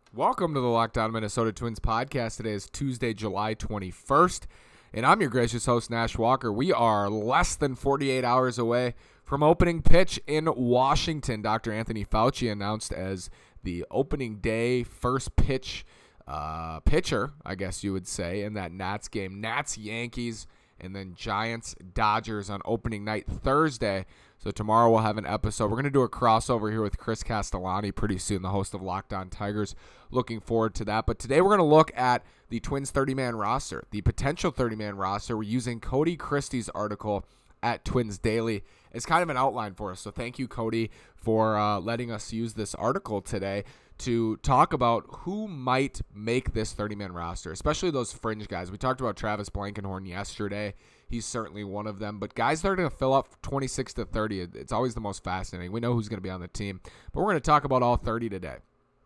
Welcome to the Locked On Minnesota Twins podcast. Today is Tuesday, July 21st, and I'm your gracious host, Nash Walker. We are less than 48 hours away from opening pitch in Washington. Dr. Anthony Fauci announced as the opening day first pitch pitcher, I guess you would say, in that Nats game. Nats-Yankees, and then Giants-Dodgers on opening night Thursday. So tomorrow we'll have an episode. We're going to do a crossover here with Chris Castellani pretty soon, the host of Locked On Tigers. Looking forward to that. But today we're going to look at the Twins 30-man roster, the potential 30-man roster. We're using Cody Christie's article at Twins Daily as kind of an outline for us. So thank you, Cody, for letting us use this article today to talk about who might make this 30-man roster, especially those fringe guys. We talked about Travis Blankenhorn yesterday. He's certainly one of them. But guys that are going to fill up 26 to 30, it's always the most fascinating. We know who's going to be on the team, but we're going to talk about all 30 today.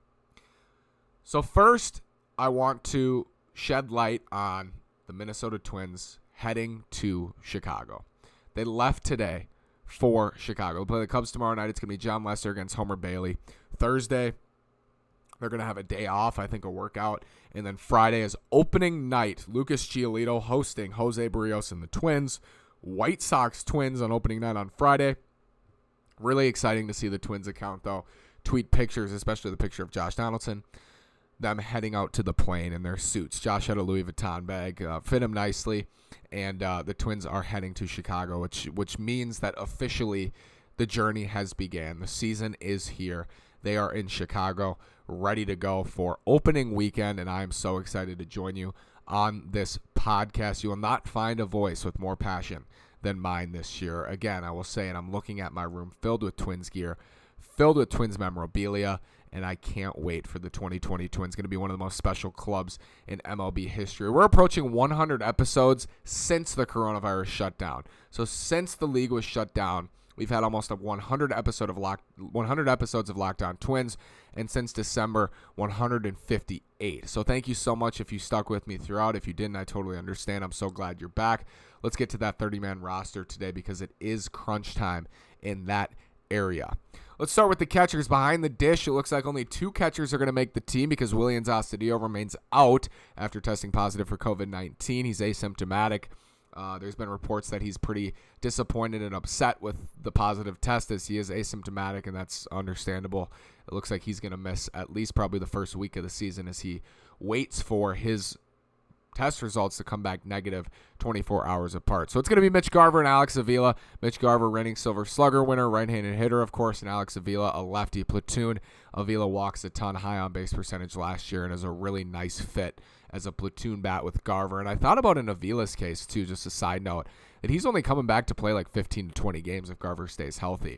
So first, I want to shed light on the Minnesota Twins heading to Chicago. They left today for Chicago. They'll play the Cubs tomorrow night. It's going to be John Lester against Homer Bailey. Thursday, they're going to have a day off, I think a workout. And then Friday is opening night. Lucas Giolito hosting Jose Barrios and the Twins. White Sox Twins on opening night on Friday. Really exciting to see the Twins account, though. Tweet pictures, especially the picture of Josh Donaldson. Them heading out to the plane in their suits. Josh had a Louis Vuitton bag, fit him nicely. And the Twins are heading to Chicago, which means that officially the journey has began. The season is here. They are in Chicago, ready to go for opening weekend, and I am so excited to join you on this podcast. You will not find a voice with more passion than mine this year. Again, I will say, and I'm looking at my room filled with Twins gear, filled with Twins memorabilia, and I can't wait for the 2020 Twins. Going to be one of the most special clubs in MLB history. We're approaching 100 episodes since the coronavirus shut down. So since the league was shut down, we've had almost 100 episodes of Locked On Twins, and since December, 158. So thank you so much if you stuck with me throughout. If you didn't, I totally understand. I'm so glad you're back. Let's get to that 30-man roster today because it is crunch time in that area. Let's start with the catchers. Behind the dish, it looks like only two catchers are going to make the team because Willians Astudillo remains out after testing positive for COVID-19. He's asymptomatic. There's been reports that he's pretty disappointed and upset with the positive test as he is asymptomatic, and that's understandable. It looks like he's going to miss at least probably the first week of the season as he waits for his test results to come back negative 24 hours apart. So it's going to be Mitch Garver and Alex Avila. Mitch Garver, reigning Silver Slugger winner, right-handed hitter, of course, and Alex Avila, a lefty platoon. Avila walks a ton, high on base percentage last year, and is a really nice fit as a platoon bat with Garver. And I thought about in Avila's case, too, just a side note, that he's only coming back to play like 15 to 20 games if Garver stays healthy.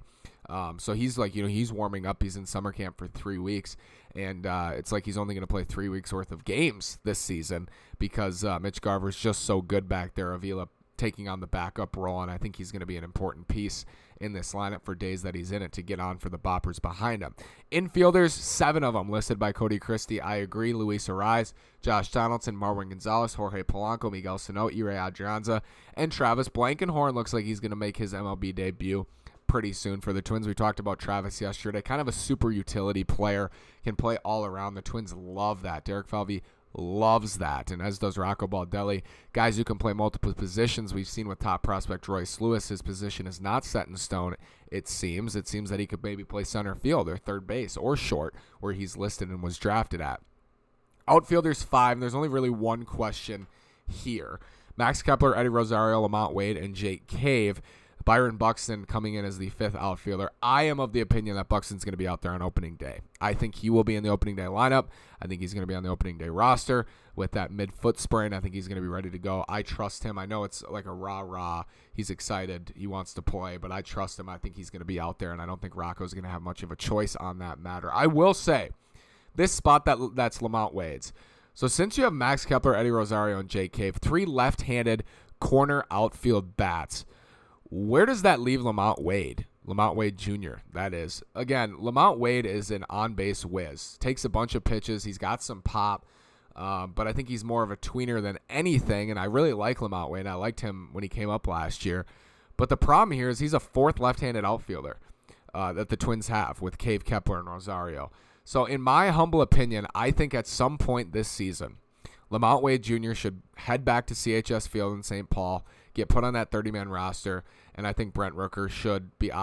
So he's like, he's warming up. He's in summer camp for 3 weeks. And it's like he's only going to play 3 weeks worth of games this season because Mitch Garver's just so good back there. Avila taking on the backup role, and I think he's going to be an important piece in this lineup for days that he's in it to get on for the boppers behind him. Infielders, 7 of them listed by Cody Christie. I agree. Luis Arraez, Josh Donaldson, Marwin Gonzalez, Jorge Polanco, Miguel Sano, Irae Adrianza, and Travis Blankenhorn looks like he's going to make his MLB debut pretty soon for the Twins. We talked about Travis yesterday, kind of a super utility player, can play all around. The Twins love that. Derek Falvey loves that, and as does Rocco Baldelli. Guys who can play multiple positions. We've seen with top prospect Royce Lewis, his position is not set in stone, it seems. It seems that he could maybe play center field or third base or short, where he's listed and was drafted at. Outfielders, 5. There's only really one question here. Max Kepler, Eddie Rosario, Lamont Wade, and Jake Cave. Byron Buxton coming in as the 5th outfielder. I am of the opinion that Buxton's going to be out there on opening day. I think he will be in the opening day lineup. I think he's going to be on the opening day roster with that mid-foot sprain. I think he's going to be ready to go. I trust him. I know it's like a rah-rah. He's excited. He wants to play, but I trust him. I think he's going to be out there, and I don't think Rocco's going to have much of a choice on that matter. I will say, this spot that's Lamont Wade's. So since you have Max Kepler, Eddie Rosario, and Jake Cave, 3 left-handed corner outfield bats, where does that leave Lamont Wade? Lamont Wade Jr., that is. Again, Lamont Wade is an on-base whiz. Takes a bunch of pitches. He's got some pop, but I think he's more of a tweener than anything, and I really like Lamont Wade. I liked him when he came up last year. But the problem here is he's a 4th left-handed outfielder that the Twins have with Cave, Kepler, and Rosario. So in my humble opinion, I think at some point this season, Lamont Wade Jr. should head back to CHS Field in St. Paul, get put on that 30-man roster, and I think Brent Rooker should be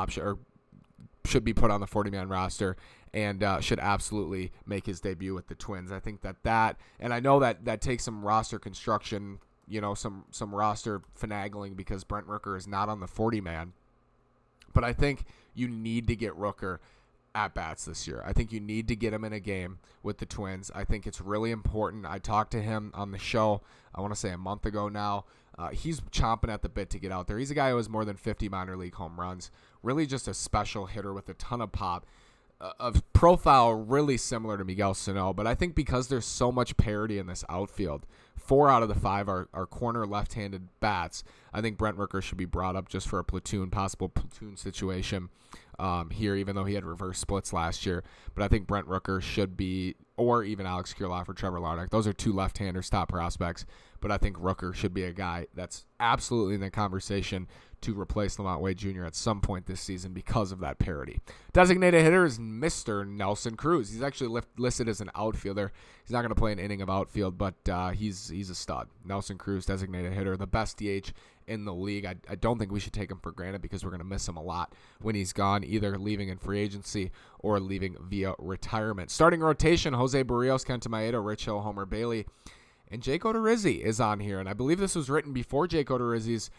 put on the 40-man roster and should absolutely make his debut with the Twins. I think that and I know that takes some roster construction, some roster finagling because Brent Rooker is not on the 40-man. But I think you need to get Rooker at bats this year. I think you need to get him in a game with the Twins. I think it's really important. I talked to him on the show, I want to say a month ago now. He's chomping at the bit to get out there. He's a guy who has more than 50 minor league home runs. Really just a special hitter with a ton of pop. A profile really similar to Miguel Sano, but I think because there's so much parity in this outfield, 4 out of the 5 are corner left-handed bats. I think Brent Rooker should be brought up just for a possible platoon situation here, even though he had reverse splits last year. But I think Brent Rooker should be, or even Alex Kirilloff or Trevor Larnach. Those are 2 left-handers, top prospects. But I think Rooker should be a guy that's absolutely in the conversation to replace Lamont Wade Jr. at some point this season because of that parity. Designated hitter is Mr. Nelson Cruz. He's actually listed as an outfielder. He's not going to play an inning of outfield, but he's a stud. Nelson Cruz, designated hitter, the best DH in the league. I don't think we should take him for granted because we're going to miss him a lot when he's gone, either leaving in free agency or leaving via retirement. Starting rotation, Jose Barrios, Kenta Maeda, Rich Hill, Homer Bailey, and Jake Odorizzi is on here. And I believe this was written before Jake Odorizzi's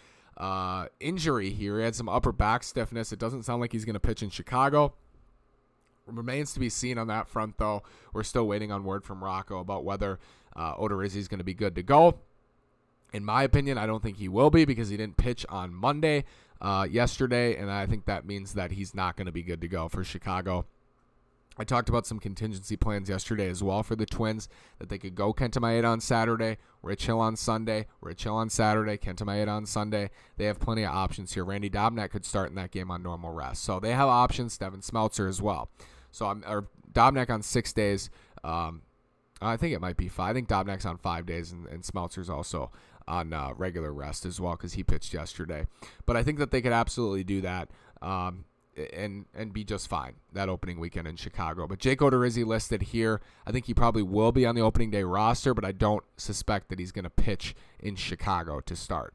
injury here. He had some upper back stiffness. It doesn't sound like he's going to pitch in Chicago. Remains to be seen on that front, though. We're still waiting on word from Rocco about whether Odorizzi is going to be good to go. In my opinion, I don't think he will be because he didn't pitch on Monday yesterday, and I think that means that he's not going to be good to go for Chicago. I talked about some contingency plans yesterday as well for the Twins, that they could go Kenta Maeda on Saturday, Rich Hill on Sunday, Rich Hill on Saturday, Kenta Maeda on Sunday. They have plenty of options here. Randy Dobnak could start in that game on normal rest. So they have options. Devin Smeltzer as well. So Dobnak on 6 days. I think it might be 5. I think Dobnak's on 5 days, and Smeltzer's also on regular rest as well because he pitched yesterday. But I think that they could absolutely do that. And be just fine that opening weekend in Chicago. But Jake Odorizzi listed here. I think he probably will be on the opening day roster, but I don't suspect that he's going to pitch in Chicago to start.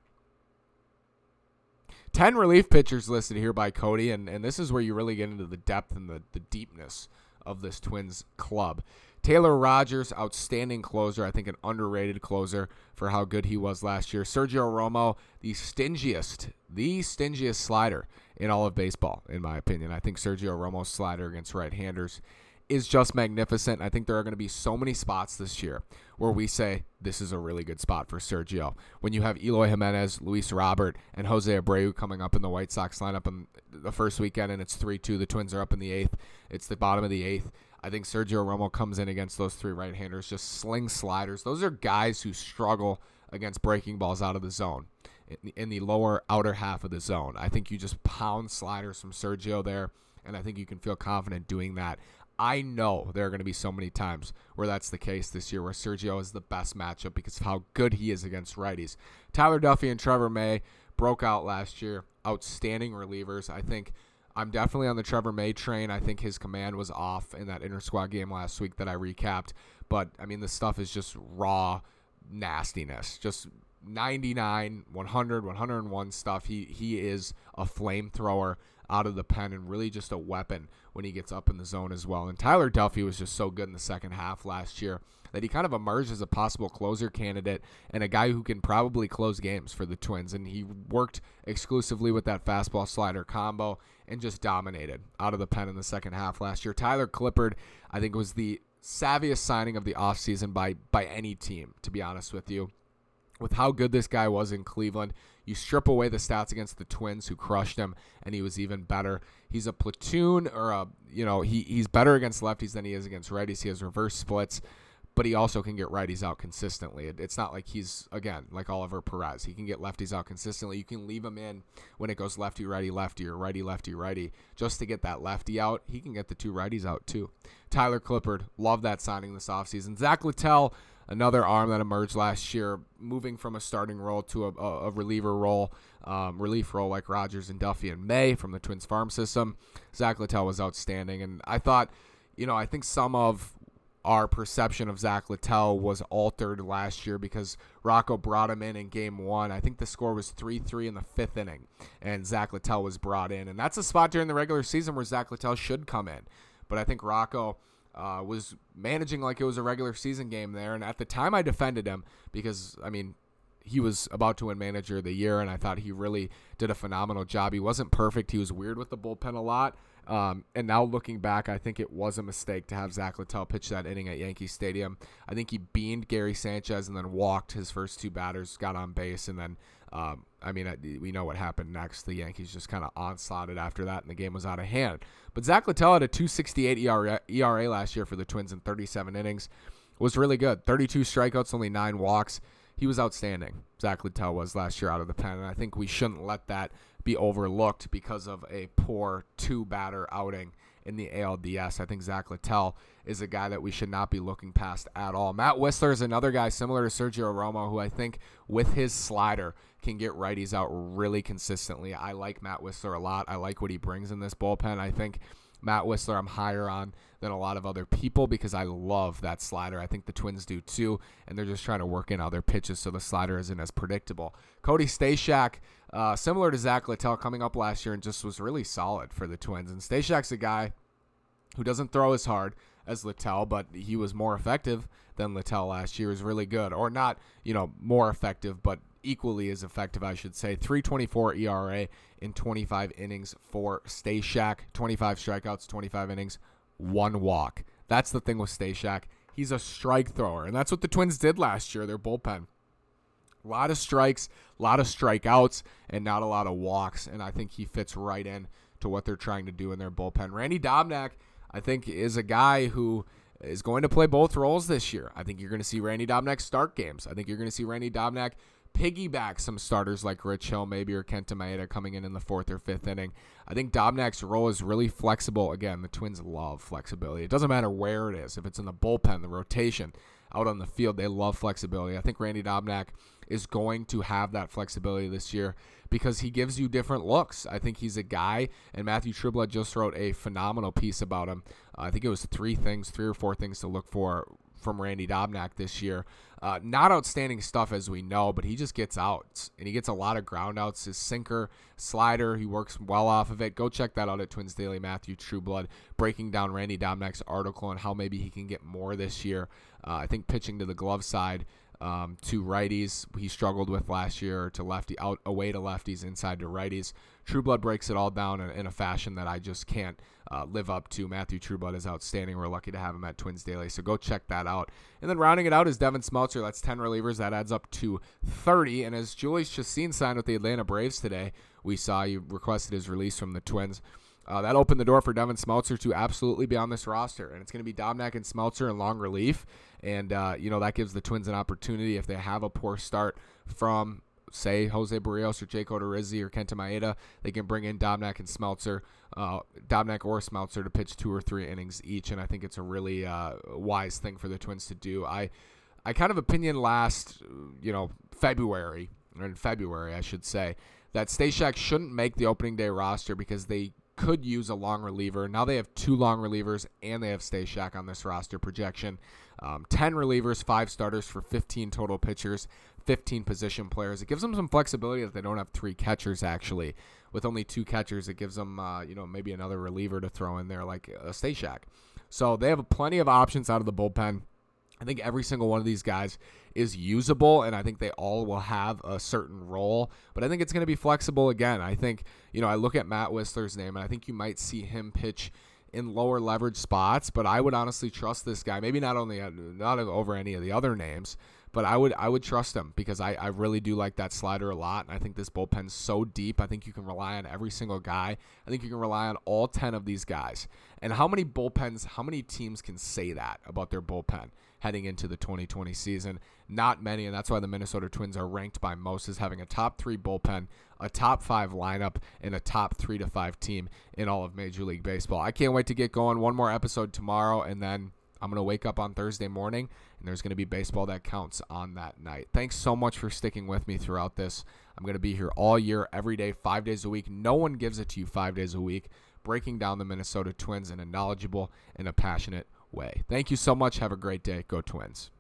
10 relief pitchers listed here by Cody, and this is where you really get into the depth and the deepness of this Twins club. Taylor Rogers, outstanding closer. I think an underrated closer for how good he was last year. Sergio Romo, the stingiest slider in all of baseball, in my opinion. I think Sergio Romo's slider against right-handers is just magnificent. I think there are going to be so many spots this year where we say this is a really good spot for Sergio. When you have Eloy Jimenez, Luis Robert, and Jose Abreu coming up in the White Sox lineup in the first weekend, and it's 3-2. The Twins are up in the 8th. It's the bottom of the 8th. I think Sergio Romo comes in against those 3 right-handers, just sling sliders. Those are guys who struggle against breaking balls out of the zone, in the lower outer half of the zone. I think you just pound sliders from Sergio there, and I think you can feel confident doing that. I know there are going to be so many times where that's the case this year, where Sergio is the best matchup because of how good he is against righties. Tyler Duffy and Trevor May broke out last year. Outstanding relievers. I think I'm definitely on the Trevor May train. I think his command was off in that inter-squad game last week that I recapped. But, I mean, this stuff is just raw nastiness. Just 99, 100, 101 stuff. He is a flamethrower out of the pen and really just a weapon when he gets up in the zone as well. And Tyler Duffy was just so good in the second half last year that he kind of emerged as a possible closer candidate and a guy who can probably close games for the Twins. And he worked exclusively with that fastball slider combo and just dominated out of the pen in the second half last year. Tyler Clippard, I think, was the savviest signing of the offseason by any team, to be honest with you. With how good this guy was in Cleveland, you strip away the stats against the Twins, who crushed him, and he was even better. He's a platoon, or he's better against lefties than he is against righties. He has reverse splits, but he also can get righties out consistently. It's not like he's, again, like Oliver Perez. He can get lefties out consistently. You can leave him in when it goes lefty, righty, lefty, or righty, lefty, righty, just to get that lefty out. He can get the 2 righties out too. Tyler Clippard, love that signing this offseason. Zach Littell, another arm that emerged last year, moving from a starting role to a reliever role, relief role like Rogers and Duffy and May from the Twins farm system. Zach Littell was outstanding, and I thought, I think some of our perception of Zach Littell was altered last year because Rocco brought him in game one. I think the score was 3-3 in the fifth inning, and Zach Littell was brought in. And that's a spot during the regular season where Zach Littell should come in. But I think Rocco was managing like it was a regular season game there. And at the time I defended him because, he was about to win Manager of the Year, and I thought he really did a phenomenal job. He wasn't perfect. He was weird with the bullpen a lot. And now looking back, I think it was a mistake to have Zach Littell pitch that inning at Yankee Stadium. I think he beamed Gary Sanchez and then walked his first two batters, got on base, and then, we know what happened next. The Yankees just kind of onslaughted after that, and the game was out of hand. But Zach Littell had a 2.68 ERA last year for the Twins in 37 innings. Was really good. 32 strikeouts, only 9 walks. He was outstanding. Zach Littell was last year out of the pen, and I think we shouldn't let that be overlooked because of a poor two-batter outing in the ALDS. I think Zach Littell is a guy that we should not be looking past at all. Matt Whistler is another guy similar to Sergio Romo who I think with his slider can get righties out really consistently. I like Matt Whistler a lot. I like what he brings in this bullpen. I think Matt Whistler I'm higher on than a lot of other people because I love that slider. I think the Twins do too, and they're just trying to work in other pitches so the slider isn't as predictable. Cody Stashak, similar to Zach Littell coming up last year and just was really solid for the Twins. And Stashak's a guy who doesn't throw as hard as Littell, but he was more effective than Littell last year. He was really good. Or not, more effective, but equally as effective, I should say. 3.24 ERA in 25 innings for Stashak. 25 strikeouts, 25 innings, 1 walk. That's the thing with Stashak. He's a strike thrower, and that's what the Twins did last year, their bullpen. A lot of strikes, a lot of strikeouts, and not a lot of walks, and I think he fits right in to what they're trying to do in their bullpen. Randy Dobnak, I think, is a guy who is going to play both roles this year. I think you're going to see Randy Dobnak start games. I think you're going to see Randy Dobnak piggyback some starters like Rich Hill maybe or Kenta Maeda coming in the 4th or 5th inning. I think Dobnak's role is really flexible. Again, the Twins love flexibility. It doesn't matter where it is. If it's in the bullpen, the rotation, out on the field, they love flexibility. I think Randy Dobnak is going to have that flexibility this year because he gives you different looks. I think he's a guy, and Matthew Trueblood just wrote a phenomenal piece about him. I think it was 3 or 4 things to look for from Randy Dobnak this year. Not outstanding stuff as we know, but he just gets outs, and he gets a lot of ground outs. His sinker, slider, he works well off of it. Go check that out at Twins Daily. Matthew Trueblood breaking down Randy Dobnak's article and how maybe he can get more this year. I think pitching to the glove side to righties he struggled with last year, to lefty, out away to lefties, inside to righties. Trueblood breaks it all down in a fashion that I just can't live up to. Matthew Trueblood is outstanding. We're lucky to have him at Twins Daily, so go check that out. And then rounding it out is Devin Smeltzer. That's 10 relievers. That adds up to 30. And as Julius Chassin signed with the Atlanta Braves today, we saw he requested his release from the Twins. That opened the door for Devin Smeltzer to absolutely be on this roster. And it's going to be Dobnak and Smeltzer in long relief. And, that gives the Twins an opportunity if they have a poor start from, say, Jose Barrios or Jake Odorizzi or Kenta Maeda, they can bring in Dobnak and Smeltzer, Dobnak or Smeltzer to pitch 2 or 3 innings each. And I think it's a really wise thing for the Twins to do. I kind of opinion last, February, I should say, that Stashak shouldn't make the opening day roster because they could use a long reliever. Now they have 2 long relievers, and they have Stashak on this roster projection. 10 relievers, 5 starters for 15 total pitchers, 15 position players. It gives them some flexibility that they don't have 3 catchers, actually. With only 2 catchers, it gives them, maybe another reliever to throw in there like a Stashak. So they have plenty of options out of the bullpen. I think every single one of these guys is usable, and I think they all will have a certain role. But I think it's going to be flexible again. I think, I look at Matt Whistler's name, and I think you might see him pitch in lower leverage spots, but I would honestly trust this guy. Maybe not over any of the other names, but I would trust him because I really do like that slider a lot, and I think this bullpen's so deep. I think you can rely on every single guy. I think you can rely on all 10 of these guys. And how many teams can say that about their bullpen heading into the 2020 season? Not many, and that's why the Minnesota Twins are ranked by most as having a top 3 bullpen, a top 5 lineup, and a top 3 to 5 team in all of Major League Baseball. I can't wait to get going. One more episode tomorrow, and then I'm going to wake up on Thursday morning, and there's going to be baseball that counts on that night. Thanks so much for sticking with me throughout this. I'm going to be here all year, every day, 5 days a week. No one gives it to you 5 days a week, breaking down the Minnesota Twins in a knowledgeable and a passionate way. Thank you so much. Have a great day. Go Twins.